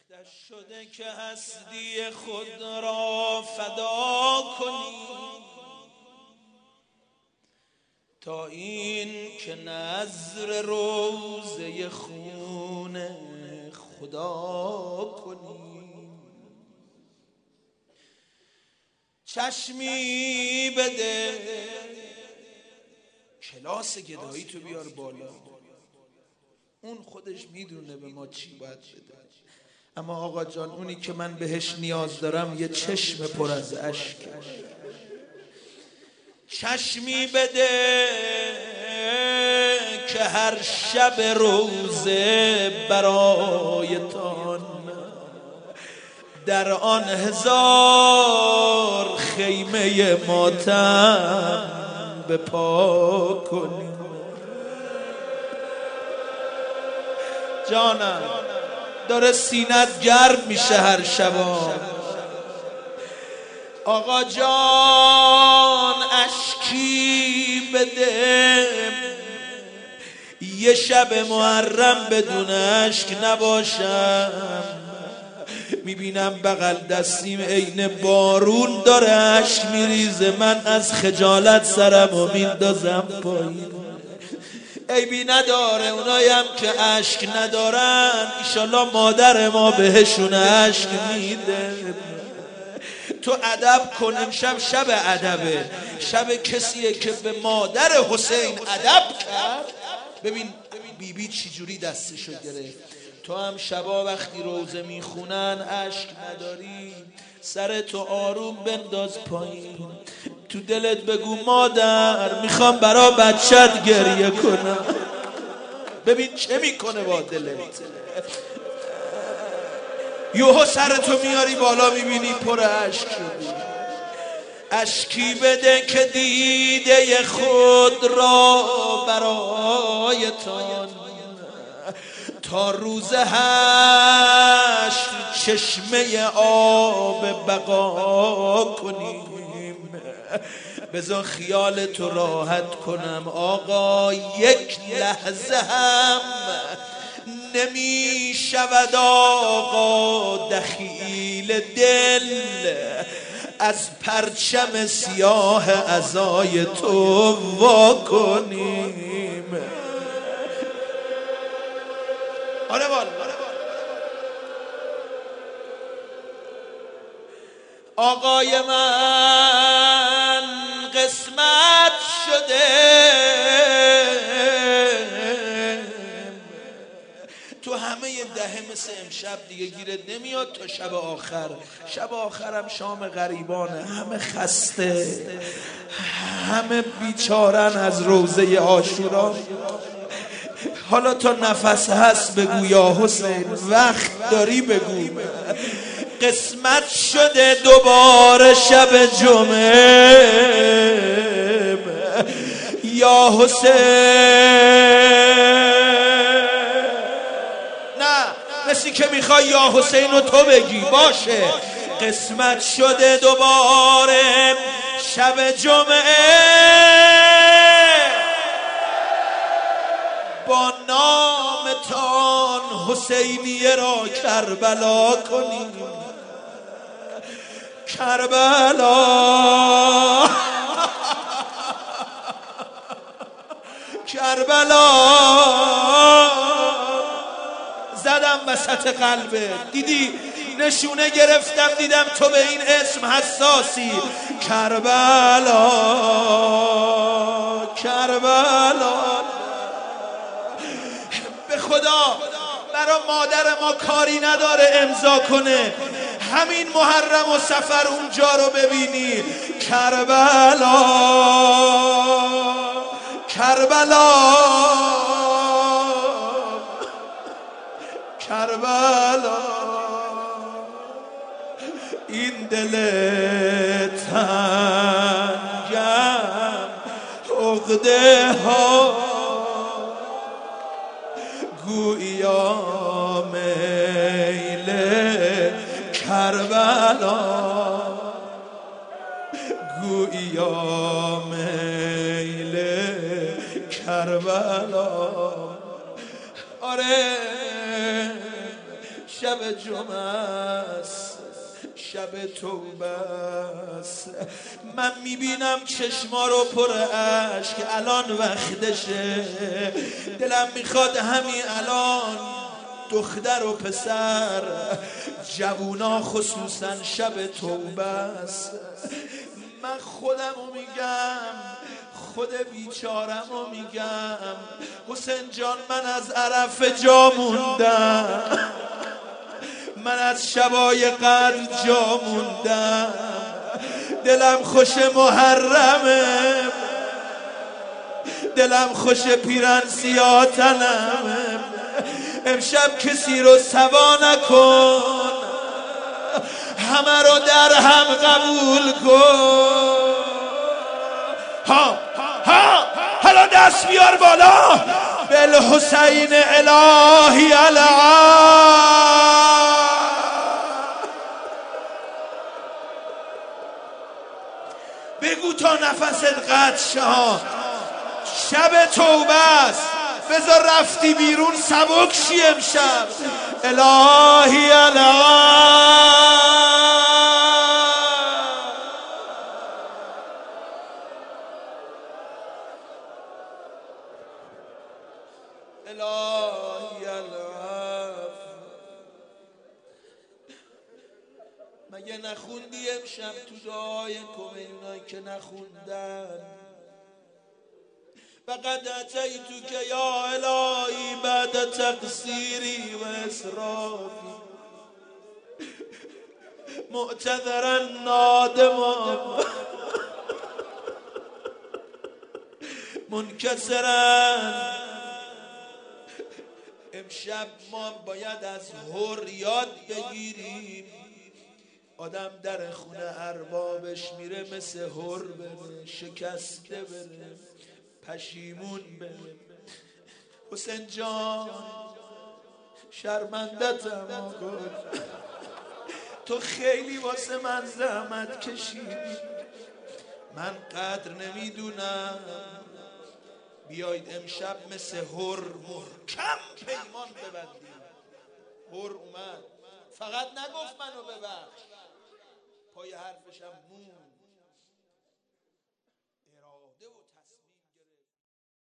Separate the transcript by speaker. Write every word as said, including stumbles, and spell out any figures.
Speaker 1: وقتش شده که هستی خود را فدا کنی، تا این که نذر روضه خون خدا کنی. چشمی بده، کلاس گدایی تو بیار بالا، اون خودش میدونه به ما چی باید بده. اما آقا جان، اونی که من بهش نیاز دارم یه چشم پر از اشک. چشمی بده که هر شب روزه برایتان در آن هزار خیمه ماتم بپا کنی. جانم داره سینت گرم میشه هر شبا. آقا جان اشکی بده، یه شب محرم بدون اشک نباشم. میبینم بغل دستیم عین بارون داره اشک میریزه، من از خجالت سرمو میندازم پایین. عیبی نداره، اونایم که اشک ندارن ایشالله مادر ما بهشون اشک میده. تو ادب کن، امشب شب ادبه، شب کسیه که به مادر حسین ادب کرد. ببین بیبی بی چی جوری دستشو گرفت. تو هم شبا وقتی روزه میخونن اشک نداری، سر تو آروم بنداز پایین، تو دلت بگو مادر میخوام برا بچت گریه کنم. ببین چه میکنه با دلت. یوهو سرتو میاری بالا میبینی پر اشک شدی. اشکی بده که دیده خود را برایتان تا روز هشت چشمه آب بقا کنیم. بذار خیال تو راحت کنم آقا، یک لحظه هم نمی شود آقا دخیل دل از پرچم سیاه عزای تو وا کنیم. آره والا آقای من قسمت شده تو همه یه دهه مثل امشب دیگه گیرت نمیاد تا شب آخر. شب آخرم شام غریبانه، همه خسته، همه بیچارن از روزه عاشورا. حالا تا نفس هست بگو یا حسین، وقت داری بگو. قسمت شده دوباره شب جمعه یا حسین. نه مثل که میخوای یا حسین رو تو بگی، باشه. قسمت شده دوباره شب جمعه با نامتان حسینیه را کربلا کنیم. کربلا کربلا زدم وسط قلبه، دیدی نشونه گرفتم، دیدم تو به این اسم حساسی. کربلا کربلا به خدا برا مادر ما کاری نداره امضا کنه، همین محرم و سفر اونجا رو ببینی. کربلا کربلا کربلا این دل تنگم عقده ها گویا میل کربلا گویا میل کربلا. آره شب جمعه است، شب توبه است. من میبینم چشما رو پر اشک، الان وقتشه. دلم میخواد همین الان دختر و پسر، جوونا خصوصا شب توبه است. من خودم رو میگم، خود بیچارم رو میگم، حسین جان من از عرف جا موندم، من از شبای قدر جا موندم، دلم خوش محرمه، دلم خوش پیرن سیاتنم. امشب کسی رو سوا نکن، همه رو در هم قبول کن. ها ها حالا دست بیار بالا، بالحسین الهی العا. بگو تا نفست قطع شه، شب توبه است، بذار رفتی بیرون سبک شی امشب. الهی العا الهی العفو. مگه نخوندی امشب تو دعای کمیونایی که نخوندن؟ فقد اتیتو که یا الهی بعد تقصیری و اسرافی معتذرا نادما منکسرا. امشب ما باید از هر یاد بگیریم. آدم در خونه اربابش میره مثل هر بره، شکسته بره، پشیمون بره. حسین جان شرمندتم آقا، تو خیلی واسه من زحمت کشیدی، من قدر نمیدونم. بیایید امشب مثل هر محکم پیمان ببندیم. هر اومد، فقط نگفت منو ببخش، پای حرفشم موند.